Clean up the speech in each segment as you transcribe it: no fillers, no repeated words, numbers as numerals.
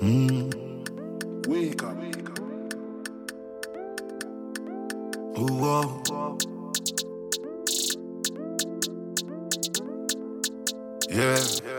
Wake up. Ooh, whoa. Yeah.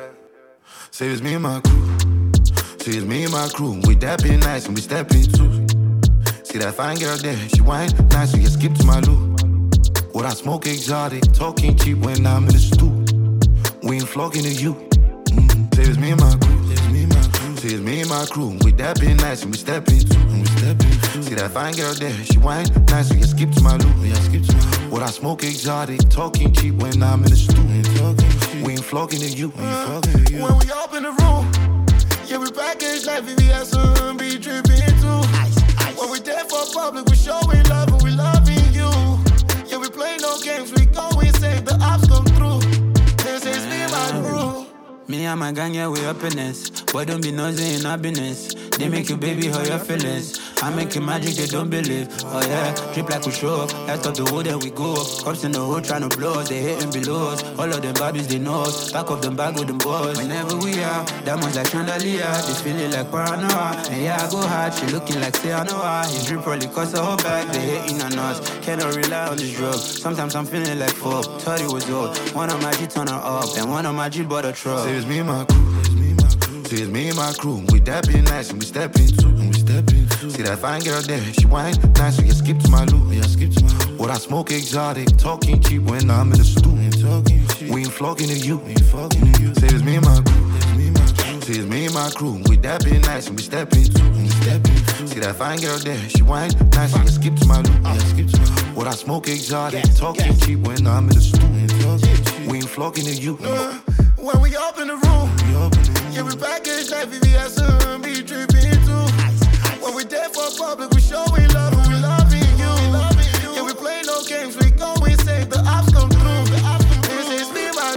Say it's me and my crew. Say it's me and my crew. We dapping nice and we stepping too. See that fine girl there, she whine nice, so you skip to my loo. What I smoke exotic, talking cheap when I'm in the stoop. We ain't flocking to you. Say it's me and my crew. Say it's me and my crew. We dapping nice and we stepping too. See that fine girl there, she whine nice, so you skip to my loo. What I smoke exotic, talking cheap when I'm in the stoop. We ain't flocking to you. When we up in the room, yeah, we package like VVS and be dripping too. When we there for public, we showing love and we loving you. Yeah, we play no games, we go insane, the ops come through. This is me and my crew. Me and my gang, yeah, we up in this. Boy, don't be nosy in happiness. They make you baby hurt your feelings. I make you magic, they don't believe. Oh yeah, drip like we show up. That's up the wood and we go up. Cops in the hood tryna blow us, they hating below us. All of them babbies, they know us. Back up them bag with them boys. Whenever we are, diamonds like chandelier. They feeling like paranoia. And yeah, I go hard, she looking like say I know her. His drip probably cost her whole bag, they hating on us. Cannot rely on this drug. Sometimes I'm feeling like fuck. Thought it was old. One of my G turn her up, and one of my G bought a truck. Say it's me and my crew. Say it's me and my crew. We dapping nice and we stepping too. See that fine girl there, she whine nice, so you skip to my loo. What I smoke exotic, talking cheap when I'm in the stoop. We ain't flocking to you. Say it's me and my crew. Say it's me and my crew. We dapping nice and we stepping too. See that fine girl there, she whine nice, so you skip to my loo. What I smoke exotic, talking cheap when I'm in the stoop. We ain't flocking to you. When we up in the room, yeah, we package like VVS and be dripping too. When we there for public, we showing love and we loving you. Yeah, we play no games, we go insane, the ops come through. This is me and my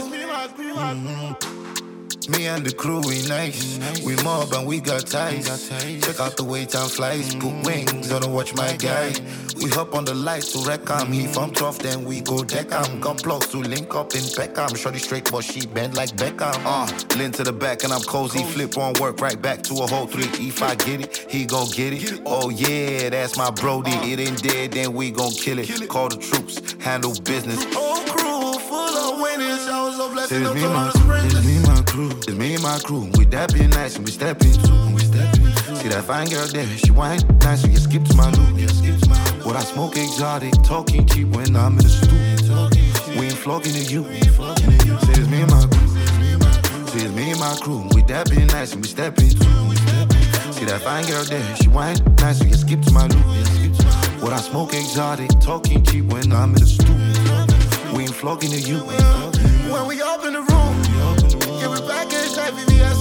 crew. Me and the crew, we nice. We mob and we got ties. Check out the way time flies. Put wings on the watch my guy. We hop on the lights to wreck 'em. He from 12, then we go deck 'em. Gun plugs to link up in Peckham. Shorty straight, but she bend like Beckham. Lean to the back and I'm cozy. Flip on work right back to a whole 3. If I get it, he gon' get it. Oh yeah, that's my brody. It ain't dead, then we gon' kill it. Call the troops, handle business. Whole crew full of winners. Showers of blessings up It's to all the sprinters. me and my crew. It's me and my crew. We dapping nice and we stepping too. See that fine girl there, she whine nice, so you skip to my loo. What I smoke exotic, talking cheap when I'm in the stoop. We ain't flocking to you. Say it's me and my crew. Say it's me and my crew. We dapping nice and we stepping too. See that fine girl there, she whine nice, so you skip to my loo. What I smoke exotic, talking cheap when I'm in the stoop. We ain't flocking to you. When we up in the room, yeah, we package like VVS